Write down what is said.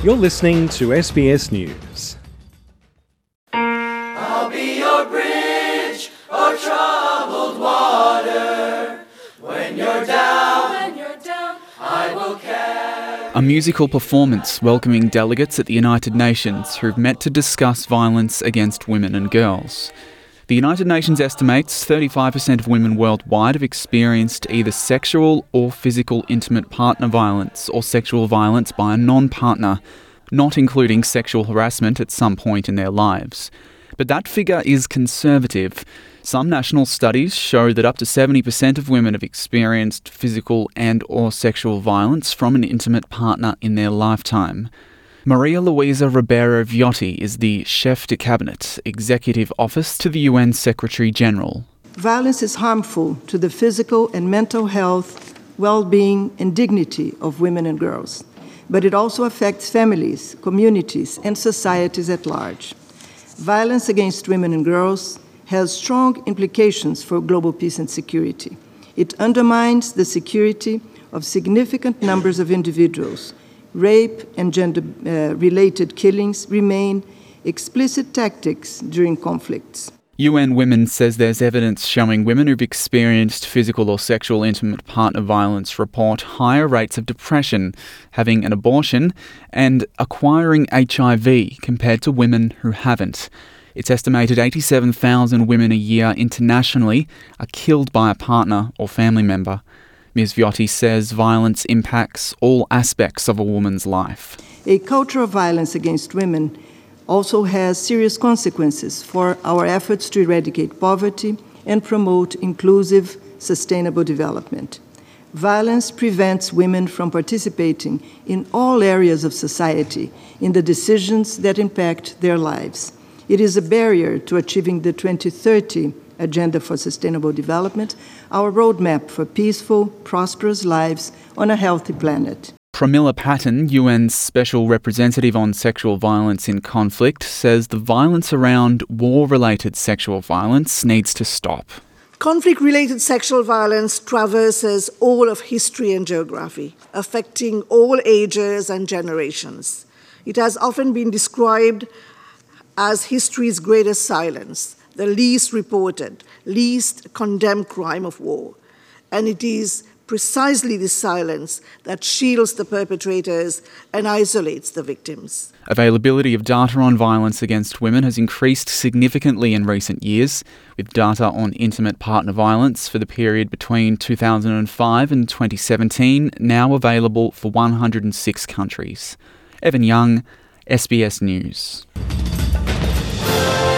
You're listening to SBS News. I'll be your bridge or troubled water. When you're down, I will carry. A musical performance welcoming delegates at the United Nations who've met to discuss violence against women and girls. The United Nations estimates 35% of women worldwide have experienced either sexual or physical intimate partner violence or sexual violence by a non-partner, not including sexual harassment at some point in their lives. But that figure is conservative. Some national studies show that up to 70% of women have experienced physical and or sexual violence from an intimate partner in their lifetime. Maria Luisa Ribeiro Viotti is the Chef de Cabinet, Executive Office to the UN Secretary-General. Violence is harmful to the physical and mental health, well-being and dignity of women and girls, but it also affects families, communities and societies at large. Violence against women and girls has strong implications for global peace and security. It undermines the security of significant numbers of individuals. Rape and gender-related killings remain explicit tactics during conflicts. UN Women says there's evidence showing women who've experienced physical or sexual intimate partner violence report higher rates of depression, having an abortion, and acquiring HIV compared to women who haven't. It's estimated 87,000 women a year internationally are killed by a partner or family member. Ms. Viotti says violence impacts all aspects of a woman's life. A culture of violence against women also has serious consequences for our efforts to eradicate poverty and promote inclusive, sustainable development. Violence prevents women from participating in all areas of society in the decisions that impact their lives. It is a barrier to achieving the 2030 Agenda for Sustainable Development, our roadmap for peaceful, prosperous lives on a healthy planet. Pramila Patten, UN's Special Representative on Sexual Violence in Conflict, says the violence around war-related sexual violence needs to stop. Conflict-related sexual violence traverses all of history and geography, affecting all ages and generations. It has often been described as history's greatest silence, the least reported, least condemned crime of war. And it is precisely this silence that shields the perpetrators and isolates the victims. Availability of data on violence against women has increased significantly in recent years, with data on intimate partner violence for the period between 2005 and 2017 now available for 106 countries. Evan Young, SBS News.